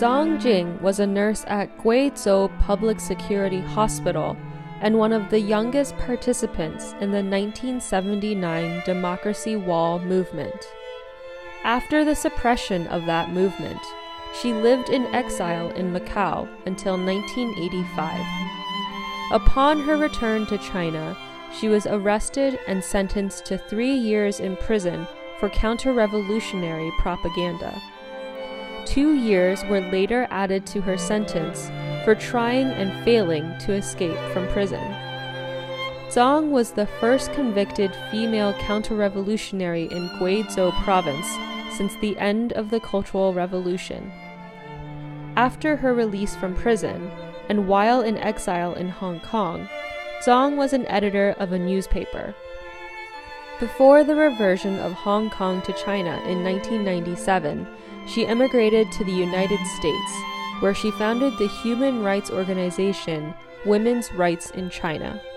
Zhang Jing was a nurse at Guizhou Public Security Hospital and one of the youngest participants in the 1979 Democracy Wall movement. After the suppression of that movement, she lived in exile in Macau until 1985. Upon her return to China, she was arrested and sentenced to 3 years in prison for counter-revolutionary propaganda. 2 years were later added to her sentence for trying and failing to escape from prison. Zhang was the first convicted female counter-revolutionary in Guizhou province since the end of the Cultural Revolution. After her release from prison, and while in exile in Hong Kong, Zhang was an editor of a newspaper. Before the reversion of Hong Kong to China in 1997, she emigrated to the United States, where she founded the human rights organization Women's Rights in China.